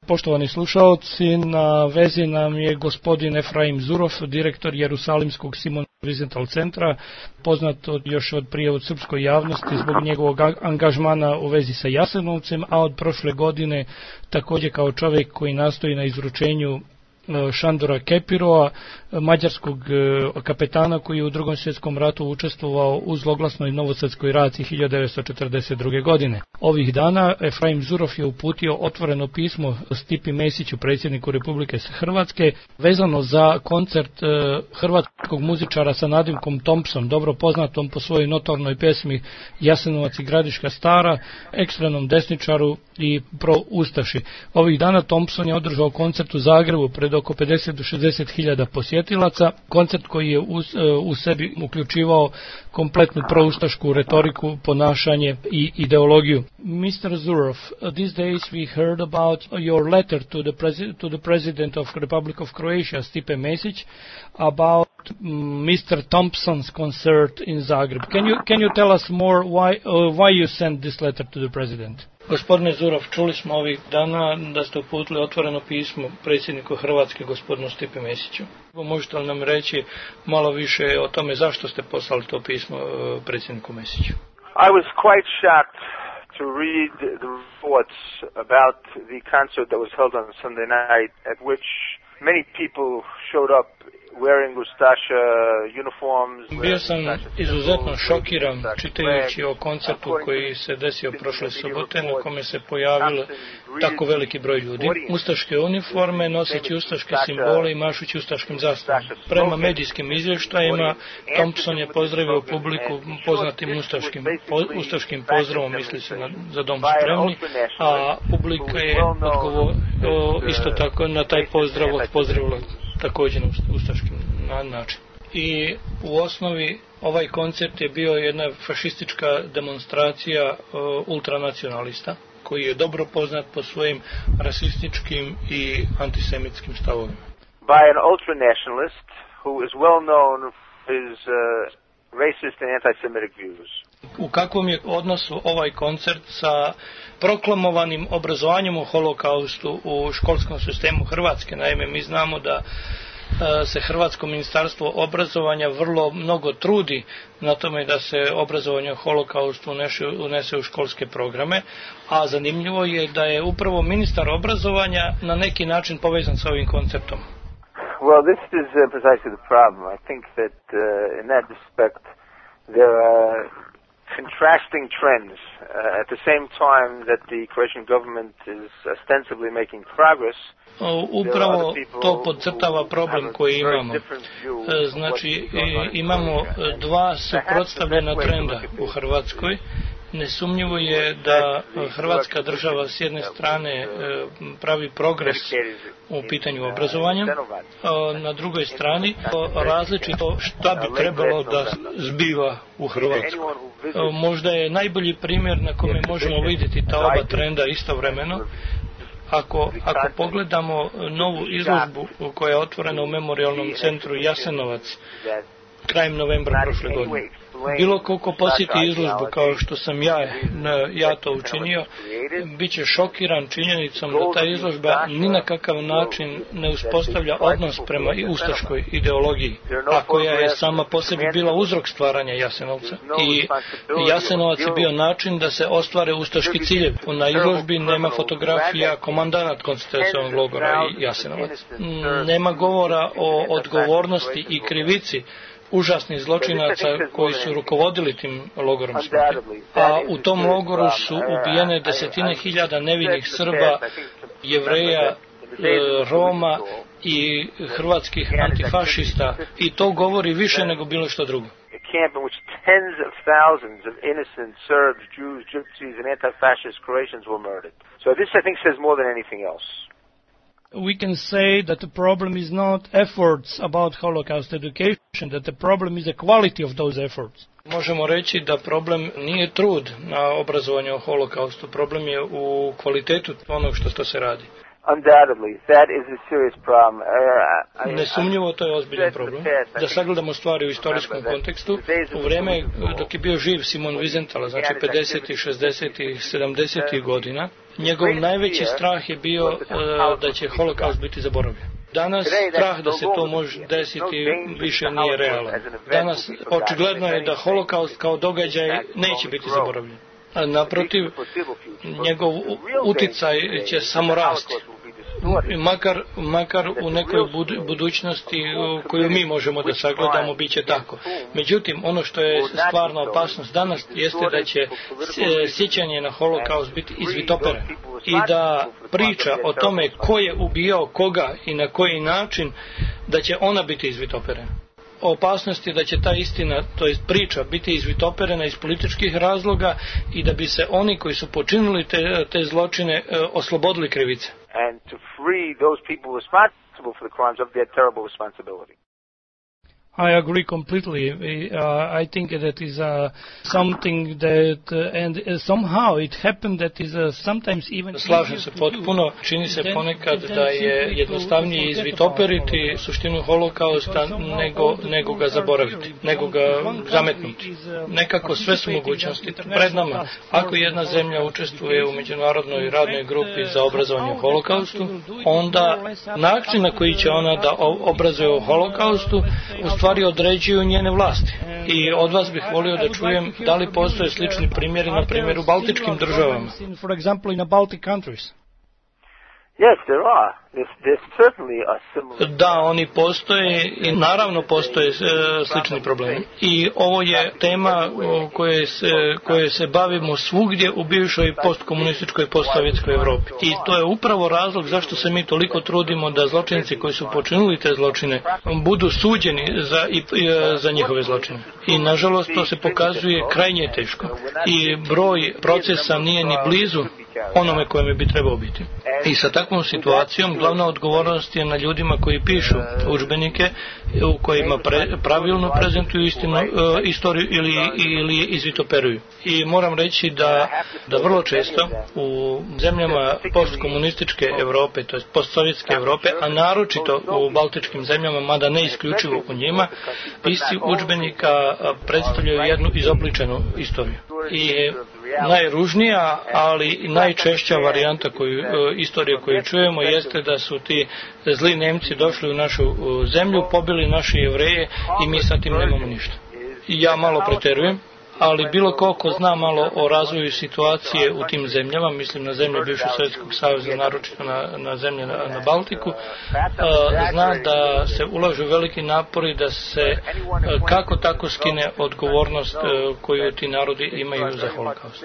Poštovani slušaoci, na vezi nam je gospodin Efraim Zurov, direktor Jerusalimskog Simon Wiesenthal centra, poznat još od prije od srpskoj javnosti zbog njegovog angažmana u vezi sa Jasenovcem, a od prošle godine također kao čovjek koji nastoji na izručenju Šandora Kepirova, mađarskog kapetana koji je u Drugom svjetskom ratu učestvovao u zloglasnoj novosadskoj raciji 1942. godine. Ovih dana Efraim Zurov je uputio otvoreno pismo Stipi Mesiću, predsjedniku Republike Hrvatske, vezano za koncert hrvatskog muzičara sa nadimkom Thompson, dobro poznatom po svojoj notornoj pesmi Jasenovac i Gradiška stara, ekstremnom desničaru i pro-ustaši. Ovih dana Thompson je održao koncert u Zagrebu pred oko 50 do 60 hiljada posjetilaca, koncert koji je u sebi uključivao kompletnu proustašku retoriku, ponašanje i ideologiju. Mr. Zurov, these days we heard about your letter to the President of Republic of Croatia, Stipe Mesić, about Mr. Thompson's concert in Zagreb. Can you tell us more why you sent this letter to the President? Gospodine Zurov, čuli smo ovih dana da ste uputili otvoreno pismo predsjedniku Hrvatske, gospodinu Stipi Mesiću. Možete li nam reći malo više o tome zašto ste poslali to pismo predsjedniku Mesiću? I was quite shocked to read the reports about the concert that was held on Sunday night, at which many people showed up wearing Ustasha uniforms. Bio sam izuzetno šokiran čitajući o koncertu koji se desio prošle subote, na kome se pojavilo tako veliki broj ljudi. Ustaške uniforme, noseći ustaške simbole i mašući ustaškim zastavama. Prema medijskim izvještajima, Thompson je pozdravio publiku poznatim ustaškim pozdravom, misli se za dom spremni, a publika je isto tako na taj pozdrav pozdravila također na ustaškim način. I u osnovi ovaj koncert je bio jedna fašistička demonstracija ultranacionalista, koji je dobro poznat po svojim rasističkim i antisemitskim stavovima. By an ultranationalist who is well known for his racist and anti-Semitic views. U kakvom je odnosu ovaj koncert sa proklamovanim obrazovanjem o holokaustu u školskom sistemu Hrvatske? Naime, mi znamo da se Hrvatsko ministarstvo obrazovanja vrlo mnogo trudi na tome da se obrazovanje o holokaustu unese u školske programe, a zanimljivo je da je upravo ministar obrazovanja na neki način povezan sa ovim konceptom. Well, this is precisely the problem. I think that in that respect there are contrasting trends. At the same time that the Croatian government is ostensibly making progress, upravo to podcrtava problem koji imamo. Znači, imamo dva suprotstavljena trenda u Hrvatskoj. Nesumnjivo je da Hrvatska država s jedne strane pravi progres u pitanju obrazovanja, na drugoj strani različito šta bi trebalo da zbiva u Hrvatskoj. Možda je najbolji primjer na kome možemo vidjeti ta oba trenda istovremeno. Ako pogledamo novu izložbu koja je otvorena u Memorijalnom centru Jasenovac krajem novembra prošle godine. Bilo koliko posjeti izložbu kao što sam ja to učinio, bit će šokiran činjenicom da ta izložba ni na kakav način ne uspostavlja odnos prema ustaškoj ideologiji, a koja je sama po sebi bila uzrok stvaranja Jasenovca. I Jasenovac je bio način da se ostvare ustaški ciljevi. Na izložbi nema fotografija komandanat koncentracionog logora i Jasenovac. Nema govora o odgovornosti i krivici užasnih zločinaca koji su rukovodili tim logorom smrti. A u tom logoru su ubijene desetine hiljada nevinih Srba, Jevreja, Roma i hrvatskih antifašista, i to govori više nego bilo što drugo. Camp in which tens of thousands of innocent Serbs, Jews, Gypsies and anti-fascist Croatians were murdered. So this, I think, says more than anything else. We can say that the problem is not efforts about Holocaust education, that the problem is the quality of those efforts. Možemo reći da problem nije trud na obrazovanju o holokaustu, problem je u kvalitetu onog što se radi. Undoubtedly, that is a serious problem. Nesumnjivo, to je ozbiljan problem. Da sagledamo stvari u istorijskom kontekstu, u vrijeme dok je bio živ Simon Wiesenthal, znači 50. 60. 70. godina, Njegov najveći strah je bio da će holokaust biti zaboravljen. Danas strah da se to može desiti više nije realan. Danas očigledno je da holokaust kao događaj neće biti zaboravljen. Naprotiv, njegov uticaj će samo rasti. Makar u nekoj budućnosti koju mi možemo da sagledamo bit će tako. Međutim, ono što je stvarna opasnost danas jeste da će sjećanje na holokaust biti izvitopereno i da priča o tome ko je ubijao koga i na koji način, da će ona biti izvitoperena. Opasnost je da će ta istina, to jest priča, biti izvitoperena iz političkih razloga i da bi se oni koji su počinili te zločine oslobodili krivice. And to free those people responsible for the crimes of their terrible responsibility. I agree completely. I think that is something that, and somehow it happened that is sometimes even... Slažem se potpuno. Čini se ponekad da je jednostavnije izvitoperiti suštinu holokausta nego ga zaboraviti, nego ga zametnuti. Nekako sve su mogućnosti pred nama. Ako jedna zemlja učestvuje u međunarodnoj radnoj grupi za obrazovanje o holokaustu, onda način na koji će ona da obrazuje o holokaustu u stvari određuju njene vlasti. I od vas bih volio da čujem da li postoje slični primjeri, na primjer u baltičkim državama. For example, in the Baltic countries. Yes, there are. There's certainly a similar... Da, oni postoje i naravno postoje slični problemi. I ovo je tema koje se bavimo svugdje u bivšoj postkomunističkoj postsovjetskoj Europi. I to je upravo razlog zašto se mi toliko trudimo da zločinci koji su počinili te zločine budu suđeni za njihove zločine. I nažalost to se pokazuje krajnje teško. I broj procesa nije ni blizu onome kojeme bi trebao biti. I sa takvom situacijom glavna odgovornost je na ljudima koji pišu udžbenike u kojima pravilno prezentuju istoriju ili izvitoperuju. I moram reći da vrlo često u zemljama postkomunističke Europe, to je postsovjetske Europe, a naročito u baltičkim zemljama, mada ne isključivo u njima, pisci udžbenika predstavljaju jednu izobličenu istoriju. I najružnija, ali i najčešća varijanta istorije koju čujemo jeste da su ti zli Nemci došli u našu zemlju, pobili naše Jevreje i mi sa tim nemamo ništa. I ja malo preterujem, ali bilo ko zna malo o razvoju situacije u tim zemljama, mislim na zemlje bivšeg Sovjetskog saveza, naročito na zemlje na Baltiku, zna da se ulažu veliki napori da se kako tako skine odgovornost koju ti narodi imaju za holokaust.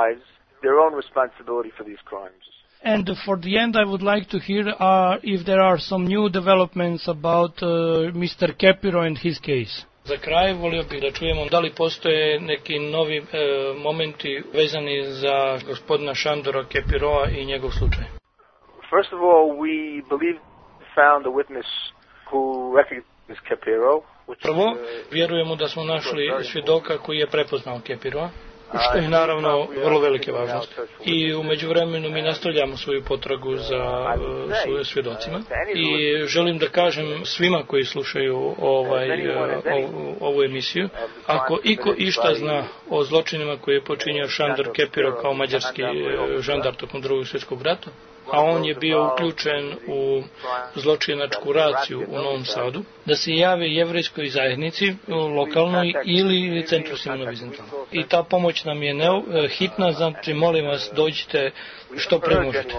And for the end, I would like to hear if there are some new developments about Mr. Kepiro and his case. Za kraj volio bih da čujemo da li postoje neki novi momenti vezani za gospodina Šandora Kepiroa i njegov slučaj. First of all, we believe found a witness who recognized Kepiro. Prvo, vjerujemo da smo našli svjedoka koji je prepoznao Kepiroa, što je naravno vrlo velike važnosti. I u međuvremenu mi nastavljamo svoju potragu za svjedocima i želim da kažem svima koji slušaju ovu emisiju, ako iko išta zna o zločinima koje je počinio Šandor Kepiro kao mađarski žandar tokom Drugog svjetskog rata, a on je bio uključen u zločinačku raciju u Novom Sadu, da se jave jevrejskoj zajednici, lokalnoj ili centru Simona Wiesenthala. I ta pomoć nam je hitna, znači molim vas dođite što pre možete.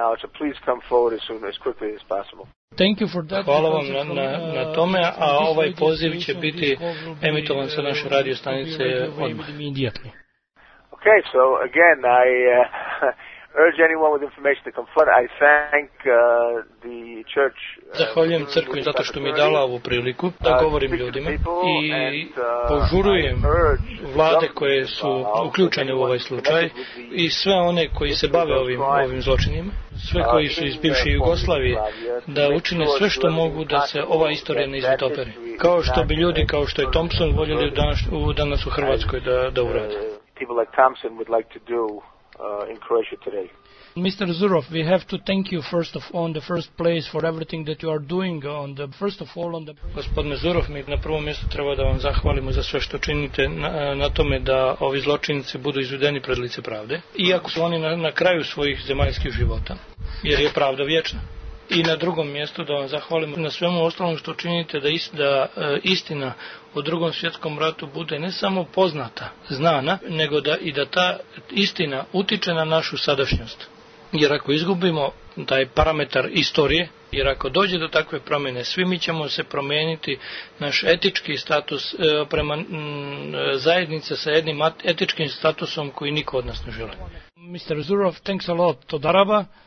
Hvala vam na tome, a ovaj poziv će biti emitovan sa naše radio stanice odmah. Okay, so again, urge anyone with information to come forward. I thank the church. Zahvaljujem crkvi zato što mi je dala ovu priliku da govorim ljudima i požurujem vlade koje su uključene u ovaj slučaj i sve one koji se bave ovim zločinima, sve koji su iz bivše Jugoslavije, da učine sve što mogu da se ova istorija ne izvitoperi. Kao što bi ljudi kao što je Thompson voljeli danas u Hrvatskoj da urade. in Croatia today. Mr. Zurov, we have to thank you on the first place for everything that you are doing. Gospodine Zurov, mi na prvom mjestu treba da vam zahvalimo za sve što činite na tome da ovi zločinci budu izvedeni pred lice pravde, iako su oni na kraju svojih zemaljskih života, jer je pravda vječna. I na drugom mjestu da vam zahvalimo na svemu ostalom što činite da istina o Drugom svjetskom ratu bude ne samo poznata, znana, nego da ta istina utiče na našu sadašnjost. Jer ako izgubimo taj parametar istorije, jer ako dođe do takve promjene, svi mi ćemo se promijeniti, naš etički status prema zajednice sa jednim etičkim statusom koji niko od nas ne želi. Mr. Zurov, thanks a lot. Todaraba.